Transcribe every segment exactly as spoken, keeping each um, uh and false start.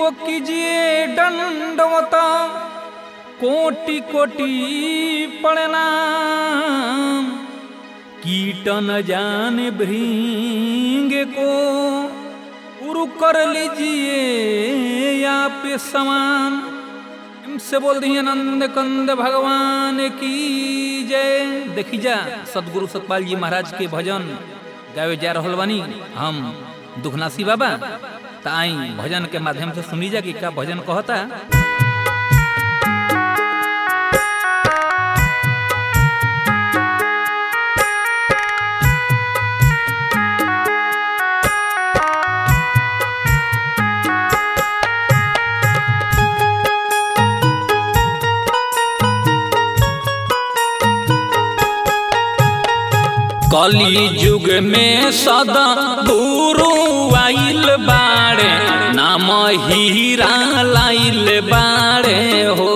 को कीजिए दंडवत कोटि कोटि प्रणाम। कीट न जाने भृंग को उरु कर लीजिए आप समान। से बोल दिए नंद कंद भगवान की जय। देखी जा सतगुरु सतपाल जी महाराज के भजन गावे जा रहल बानी हम दुखनासी बाबा। त आई भजन के माध्यम से सुनी जा कि का भजन कहता। कली युग में सदा गुरु आइल बाड़े नाम हीरा लाइल बाड़े हो।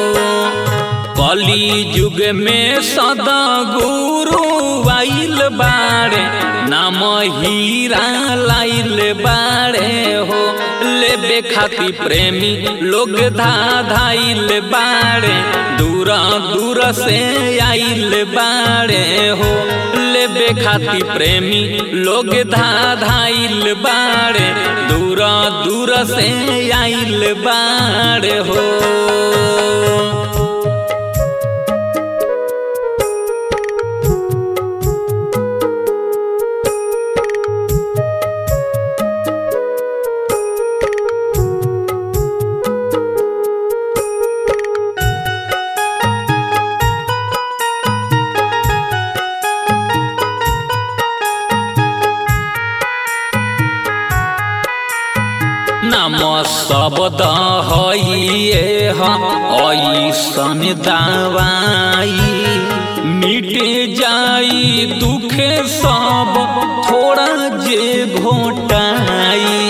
कली युग में सदा गुरु आइल बाड़े नाम हीरा लाइल बाड़े हो। लेबे खाती प्रेमी लोग धा धाइल बाड़े दूर दूर से आइल बाड़े हो। लेबे खाती प्रेमी लोग धा धाइल बाड़े दूर दूर से आइल बाड़े हो। नाम शब्द हइए ऐसन दवाई मिट जाई दुखे सब थोड़ा जे घोटाई।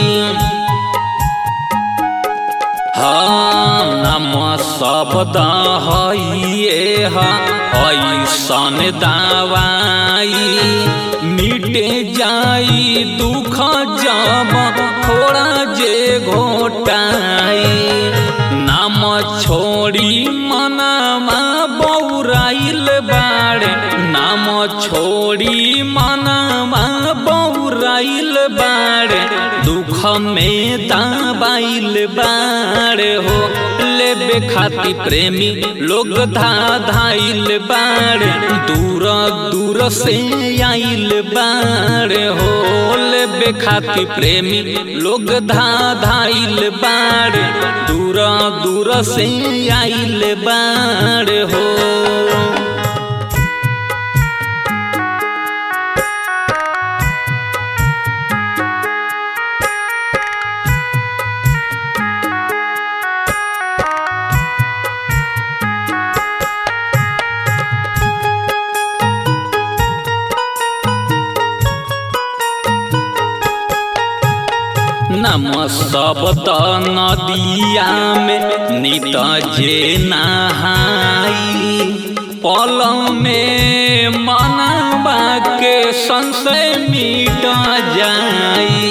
हाँ नाम शब्द हइए ऐसन दवाई मिट जाई दुख जब थोड़ा जे घोटाई। नाम छोड़ी मनमा बौराइल बाड़े नाम छोड़ी मनमा बौराइल बाड़े दुख में दबाइल बाड़े हो। लेबे खाती प्रेमी लोग धा धाइल बाड़े दूर दूर से आइल बाड़े हो। लेबे खाती प्रेमी लोग धा धाइल बाड़े दूर दूर से आइल बाड़े हो। नाम शब्द नदिया में नित जे नहाई पल में मनवा के संशय मिट जाई।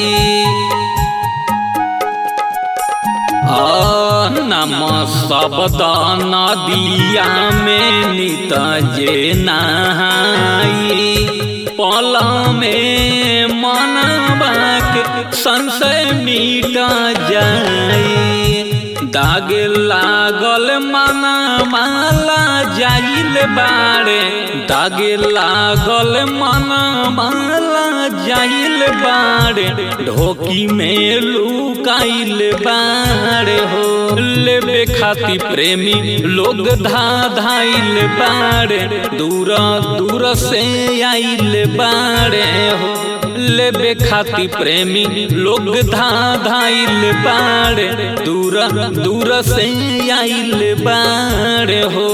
नाम शब्द नदिया में नित जे नहाई पल में मनवा के संशय मिट जाई। दाग लागल मना माला जाइल बाड़े दाग लागल मना माला जाइल बाड़े ढोकी में लुकाइल बाड़े हो। लेबे खाती प्रेमी लोग धा धाइल बाड़े दूर दूर से आइल बाड़े हो। लेबे खाती प्रेमी लोग धा धाइल बाड़े दूर दूर से आइल बाड़े हो।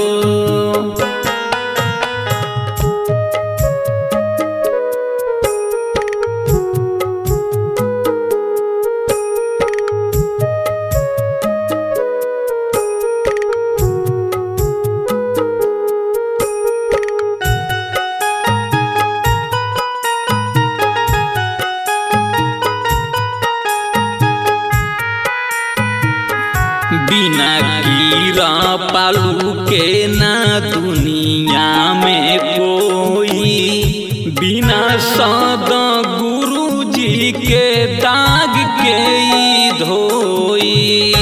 दुनिया में कोई बिना सद गुरु जी के दाग के ई धोई।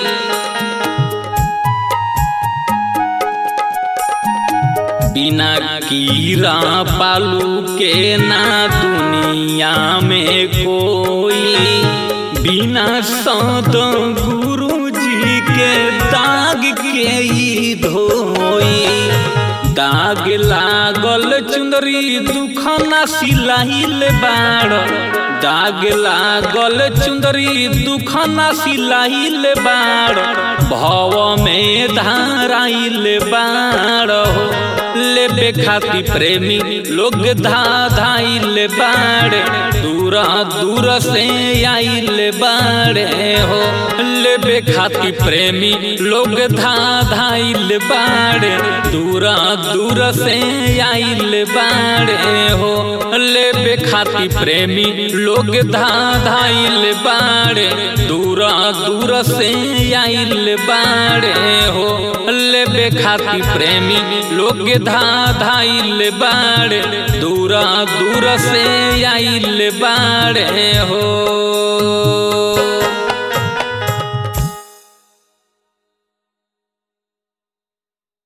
बिना कीड़ा पालू के ना दुनिया में कोई बिना सद गुरु जी के दाग के ई धोई। दाग लागल चुंदरी दुख ना सिलाइल बाड़, दाग लागल चुंदरी दुख ना सिलाइल बाड़, भव में धाराइल बाड़ हो। लेबे खाती प्रेमी लोग धा धाइल बाड़े, दूर दूर से आइल बाड़े हो। लेबे खाती प्रेमी लोग धा धाइल बाड़े, दूर दूर से आइल बाड़े हो। लेबे खाती प्रेमी लोग धा धाइल बाड़े, दूर दूर से आइल बाड़े हो। लेबे खाती प्रेमी लोग धा धाइल बाड़े, दूर दूर से आइल बाड़े हो।